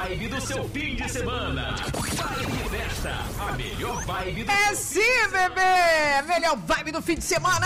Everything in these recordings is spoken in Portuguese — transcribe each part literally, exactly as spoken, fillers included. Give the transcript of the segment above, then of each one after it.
vibe do seu fim de semana. Vibe Festa, a melhor vibe do É sim, bebê! Melhor vibe do fim de semana!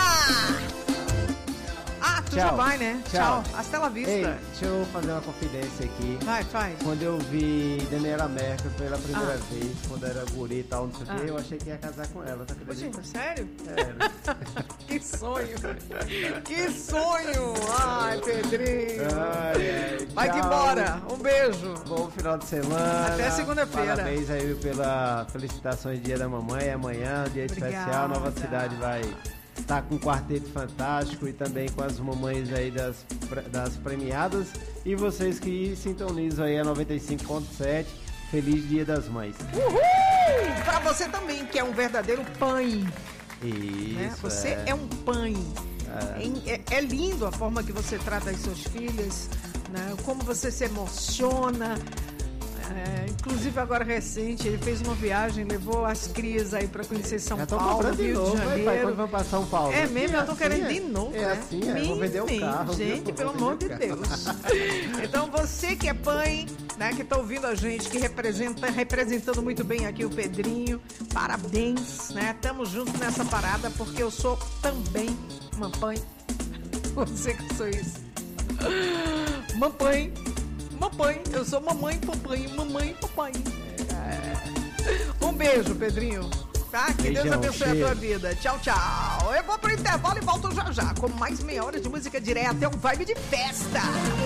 Ah, tu Tchau. já vai, né? Tchau. Hasta la vista. Ei, deixa eu fazer uma confidência aqui. Vai, faz. Quando eu vi Daniela Merkel pela primeira Ah. vez, quando era guri e tal, não sei o Ah. que, eu achei que ia casar com ela, tá acreditando? Gente, sério? É. Que sonho! Que sonho! Ai, Pedrinho! Ai, ai, Vai que tchau. embora! Um beijo! Bom final de semana. Até segunda-feira. Parabéns aí pela felicitações Dia da Mamãe. Amanhã, dia Obrigada. especial. Nova Cidade vai estar com um quarteto fantástico e também com as mamães aí das, das premiadas. E vocês que sintonizam aí a noventa e cinco ponto sete. Feliz Dia das Mães. Uhul! Pra você também, que é um verdadeiro pai. Isso. Né? Você é, é um pai. É. É, é lindo a forma que você trata as suas filhas, né? Como você se emociona. É, inclusive agora recente, ele fez uma viagem, levou as crias aí pra conhecer São Já tô Paulo, comprando de Rio novo, de vai, pai, Janeiro. quando vão pra São Paulo. É mesmo, É eu tô assim, querendo é. de novo, É né? assim, é, vou vender o carro, viu? Gente, Vou pelo vender amor o de carro. Deus. Então você que é pai, né, que tá ouvindo a gente, que representa, representando muito bem aqui o Pedrinho, parabéns, né? Tamo junto nessa parada, porque eu sou também mamãe. Você que sou isso. Mamãe. Mamãe. Eu sou mamãe, papai, mamãe, papai. É. Um beijo, Pedrinho. Tá? Que Beijão, Deus abençoe cheiro. a tua vida. Tchau, tchau. Eu vou pro intervalo e volto já já com mais meia hora de música direta. É um vibe de festa.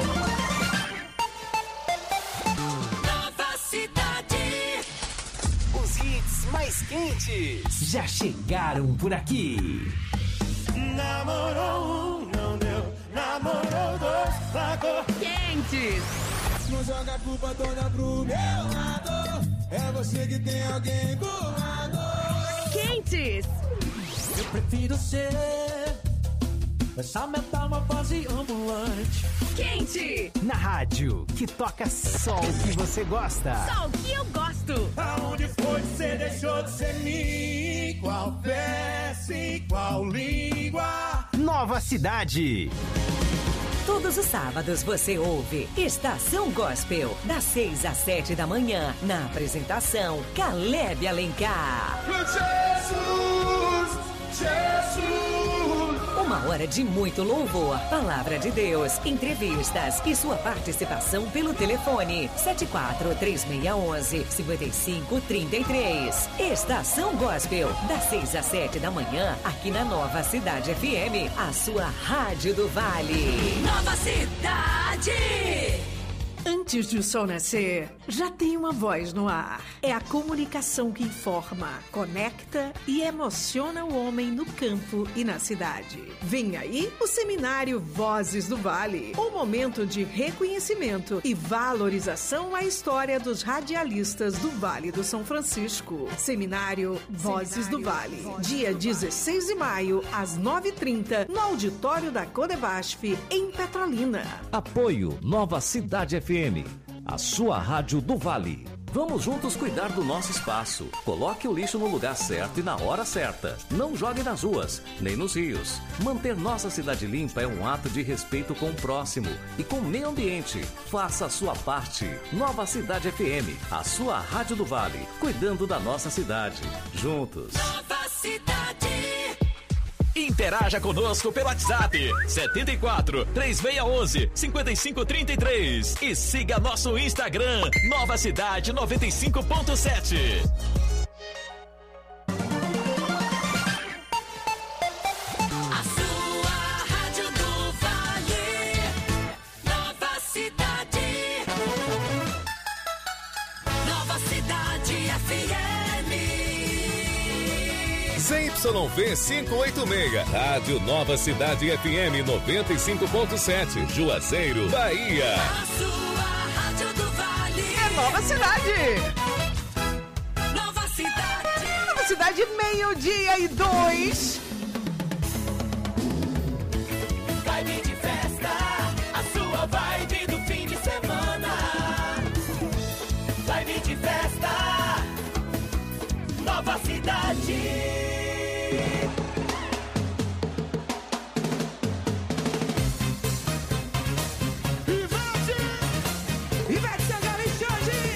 Nova Cidade. Os hits mais quentes já chegaram por aqui. Namorou um, não deu. Namorou dois, largou. Quentes. Não joga a culpa toda pro meu lado. É você que tem alguém do lado. Quentes. Eu prefiro ser essa metamorfose ambulante. Quente. Na rádio que toca só o que você gosta. Só o que eu gosto. Aonde foi que você deixou de ser mim? Qual peça e qual língua? Nova Cidade. Todos os sábados você ouve Estação Gospel, das seis às sete da manhã, na apresentação Caleb Alencar. Jesus, Jesus. Uma hora de muito louvor, palavra de Deus, entrevistas e sua participação pelo telefone sete quatro três seis um um cinco cinco três três. Estação Gospel, das seis às sete da manhã, aqui na Nova Cidade F M, a sua rádio do Vale. Nova Cidade. Antes de o sol nascer, já tem uma voz no ar. É a comunicação que informa, conecta e emociona o homem no campo e na cidade. Vem aí o seminário Vozes do Vale, um momento de reconhecimento e valorização à história dos radialistas do Vale do São Francisco. Seminário Vozes do Vale, dia dezesseis de maio, às nove e trinta, no auditório da Codevasf, em Petrolina. Apoio Nova Cidade F M, a sua rádio do Vale. Vamos juntos cuidar do nosso espaço. Coloque o lixo no lugar certo e na hora certa. Não jogue nas ruas, nem nos rios. Manter nossa cidade limpa é um ato de respeito com o próximo e com o meio ambiente. Faça a sua parte. Nova Cidade F M, a sua rádio do Vale, cuidando da nossa cidade. Juntos. Nova Cidade. Interaja conosco pelo WhatsApp sete quatro três seis um um cinco cinco três três e siga nosso Instagram Nova Cidade noventa e cinco ponto sete. A sua rádio do Vale, Nova Cidade, Nova Cidade F M. Z Y V quinhentos e oitenta e seis, Rádio Nova Cidade F M noventa e cinco ponto sete, Juazeiro, Bahia. A sua rádio do Vale. É Nova Cidade! Nova Cidade. Nova Cidade, meio-dia e dois. Vibe de festa, a sua vibe do fim de semana. Vibe de festa, Nova Cidade. Ivete Sangalo e Xande!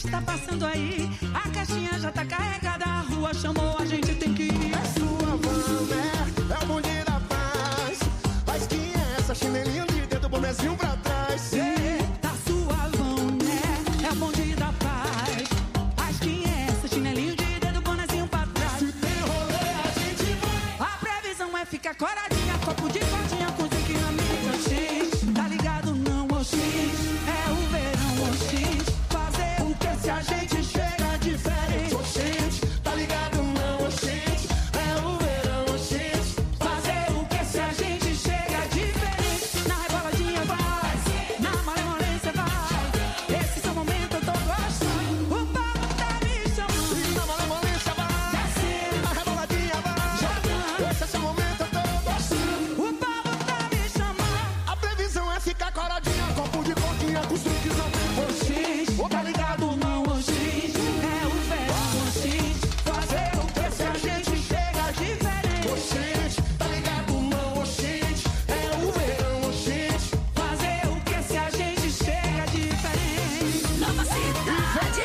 gente tá passando aí. A caixinha já tá carregada, a rua chamou, a gente tem que ir. É sua van, né? É o bonde da paz. Mas quem é essa? Chinelinho de dedo, bonezinho pra trás. É, tá suavão, né? É o bonde da paz. Mas quem é essa? Chinelinho de dedo, bonezinho pra trás. Se tem rolê, a gente vai. A previsão é ficar coradinha, copo de cordinha com zinc na mídia. Oxi, tá ligado não, oxi. É o verão, oxi. Fazer o que se a gente chega diferente. Oxente, tá ligado não, oxente. É o verão, oxente. Fazer o que se a gente chega diferente. Na reboladinha vai, na malemolência vai. Esse seu momento eu tô gostando. O papo tá me chamando. E na malemolência vai, Descendo, na reboladinha vai. jogando. Esse é seu momento, eu tô gostando. O papo tá me chamando. A previsão é ficar coradinha, copo de coquinha com os drinks na mão. Oxi, tá ligado não, oxi. É o verão, oxi. Fazer o que se a gente chega diferente. Oxente, tá ligado não, oxente. É o verão, oxente. Fazer o que se a gente chega diferente. Nova cidade.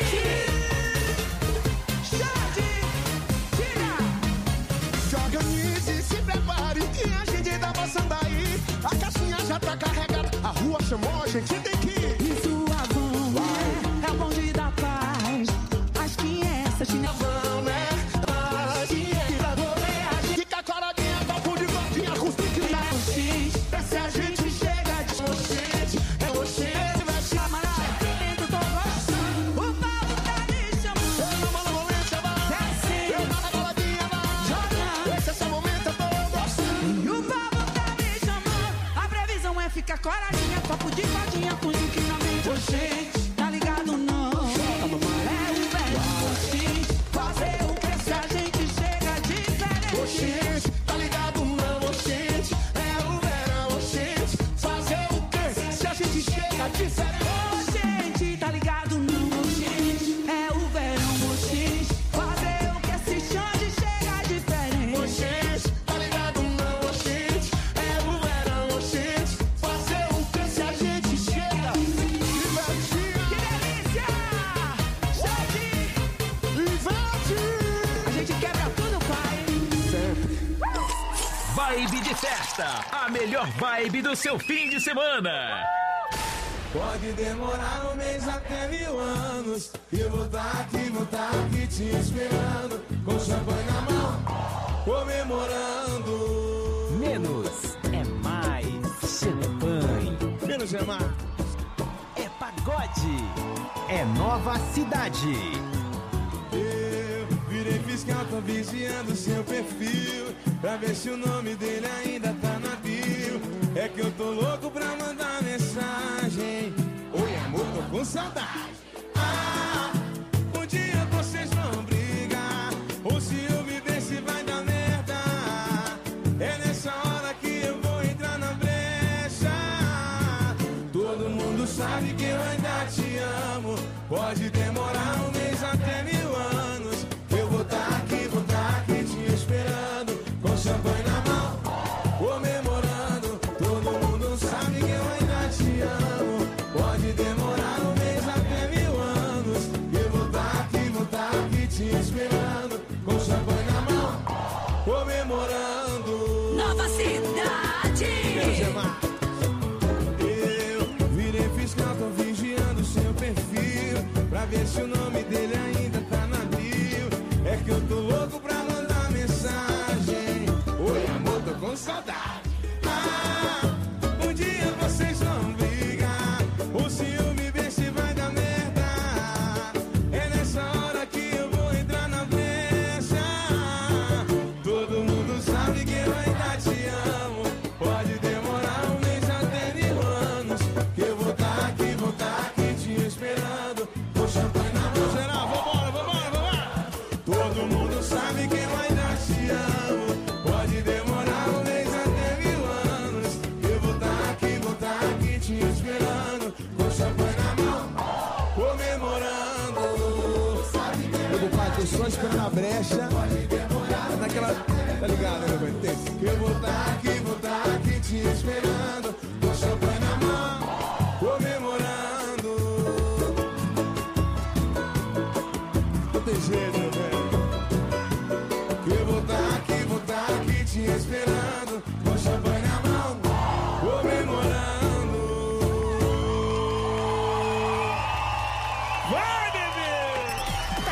Xande, tira. Se organize, se prepare, que a gente tá passando aí. A caixinha já tá carregada, a rua chamou, a gente tem que ir. E sua van, né? É o bonde da paz. Acho que essa chinela Vão, né? Mas quem é que vai rolê? A gente fica coradinha, copo de coquinha com os drinks na mão. X. Se a gente chega de oxente, é oxente, vai se Camarada, dentro tô gostando. O papo tá me chamando. Eu na malemolência vai, eu Descendo, na reboladinha vai. jogando. Esse é seu momento, eu tô gostando. E o papo tá me chamando. A previsão é ficar coradinha, copo de cordinha com zinc na mente. Oxê, tá ligado não? É o verão, oxi. Fazer o que se a gente chega diferente. Oxente, tá ligado não, oxente. É o verão, oxente. Fazer o quê? Se a gente chega diferente. Ô, gente, tá ligado não, oxi. É o verão, oxi. Fazer o que se Xande chega diferente. Oxente, tá ligado não, oxente. É o verão, oxente. Fazer o que se a gente chega divertindo. Que delícia! Xande, Inverte! a gente quebra tudo, pai. Vibe de festa, a melhor vibe do seu fim de semana. Pode demorar um mês até mil anos. E eu vou tá aqui, vou tá aqui te esperando. Com champanhe na mão, comemorando. Menos é mais champanhe. Menos é mais. É pagode. É nova cidade. Eu virei fiscal, tô vigiando seu perfil pra ver se o nome dele ainda tá na bio. É que eu tô louco pra mandar mensagem. Oi, amor, tô com saudade. Ah, um dia vocês vão brigar. Ou se eu me ver se vai dar merda. É nessa hora que eu vou entrar na brecha. Todo mundo sabe que eu ainda te amo. Pode demorar um mês até mil anos. Eu vou tá aqui, vou tá aqui te esperando. Com champanhe na mão, comemorando. Todo mundo sabe que eu ainda te amo. Pode demorar um mês até mil anos. Eu vou tá aqui, vou tá aqui te esperando. Com champanhe na mão, comemorando. Nova cidade. Eu virei fiscal, tô vigiando seu perfil pra ver se o nome dele ainda tá na bio. É que eu tô louco pra mandar mensagem. Oi, amor, tô com saudade. Ah, um dia vocês vão brigar. O ciúme vê se vai dar merda. É nessa hora que eu vou entrar na brecha. Todo mundo sabe que eu ainda te amo. Pode demorar um mês até mil anos. Que eu vou tá aqui, vou tá aqui te esperando. Com champanhe na mão. Geral, vambora, vambora, vambora. Todo mundo sabe que eu ainda te amo. Pode demorar um mês até mil anos. Eu vou tá aqui, vou tá aqui te esperando. Com champanhe na mão, comemorando. Meu pai, tô só esperando a brecha. Naquela, tá ligado, né, meu pai? Eu vou tá aqui, vou tá aqui te esperando. Com champanhe na mão, comemorando.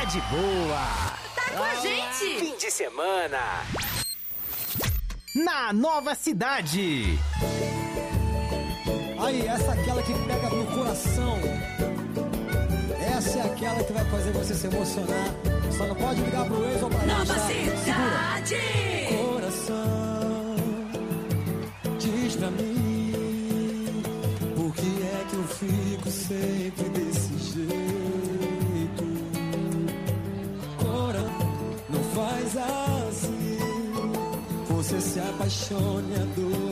de boa. Tá com a gente. Fim de semana. Na Nova Cidade. Aí, essa é aquela que pega no coração. Essa é aquela que vai fazer você se emocionar. Só não pode ligar pro ex ou pra ex. Nova Cidade. Coração, diz pra mim, por que é que eu fico sempre desse jeito? Cora, não faz assim. Você se apaixone a dor